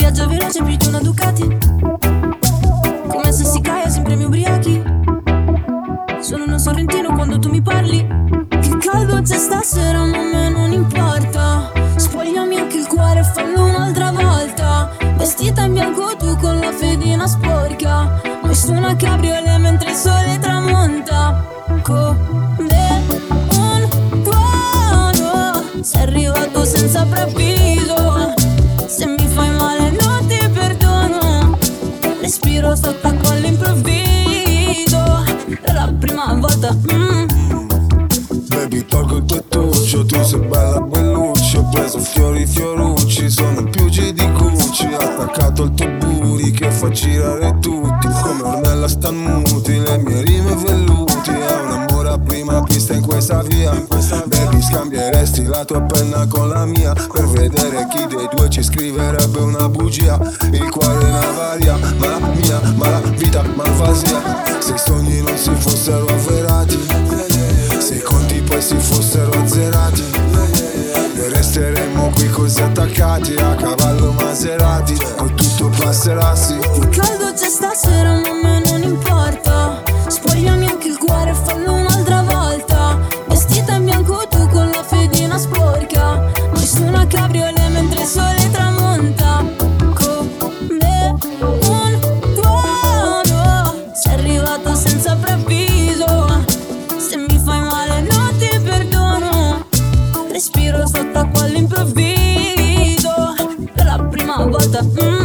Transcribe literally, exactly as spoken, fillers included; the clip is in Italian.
viaggia veloce più di una Ducati, come se si caia sempre mi ubriachi. Sono uno sorrentino quando tu mi parli. Che caldo c'è stasera ma a me non importa. Spogliami anche il cuore e fallo un'altra volta. Vestita in bianco tu con la fedina sporca. Noi su una cabriolet mentre il sole tramonta. Come un tuono sei arrivato senza preavviso. Se mi fai male non ti perdono. Respiro sotto acqua all'improvviso. Per la prima volta mm. Baby, tolgo il tettuccio, tu sei bella belluccio. Ho preso fiori fiorucci, sono più G di Gucci. Attaccato al tuo booty che fa girare tutti. Come Ornella Stanmuti, le mie rime velluti. È un amore a prima pista in questa via. Baby, scambieresti la tua penna con la mia per vedere chi dei due ci scriverebbe una bugia. Il cuore è una varia, ma la mia, ma la vita malvasia. Se i sogni non si fossero avverati, se i conti poi si fossero azzerati, e resteremmo qui così attaccati a cavallo Maserati. Poi tutto passerà, sì. Che caldo c'è stasera ma a me non importa. Spogliami anche il cuore e fallo un'altra volta. Vestita in bianco tu con la fedina sporca. Noi su una cabriolet mentre il sole tramonta. Come un tuono sei arrivato senza preavviso. Se mi fai male non ti perdono. Respiro sotto acqua all'improvviso. Per la prima volta mm.